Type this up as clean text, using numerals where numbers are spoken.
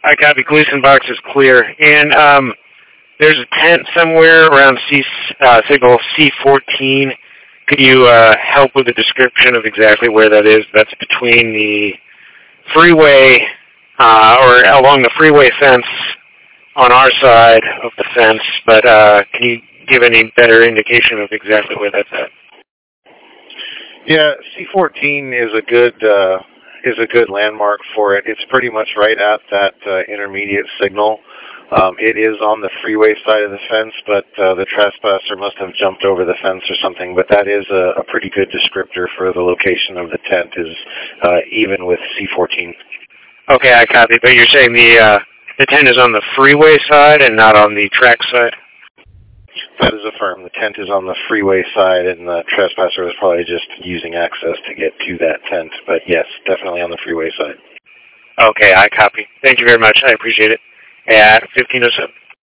I copy. Gleason box is clear. And there's a tent somewhere around signal C14. Could you help with a description of exactly where that is? That's between the freeway or along the freeway fence on our side of the fence, but can you give any better indication of exactly where that's at? Yeah, C14 is a good landmark for it. It's pretty much right at that intermediate signal. It is on the freeway side of the fence, but the trespasser must have jumped over the fence or something. But that is a pretty good descriptor for the location of the tent, is even with C14. Okay, I copy. But you're saying the tent is on the freeway side and not on the track side? That is affirmed. The tent is on the freeway side, and the trespasser was probably just using access to get to that tent. But yes, definitely on the freeway side. Okay, I copy. Thank you very much. I appreciate it. At 1507.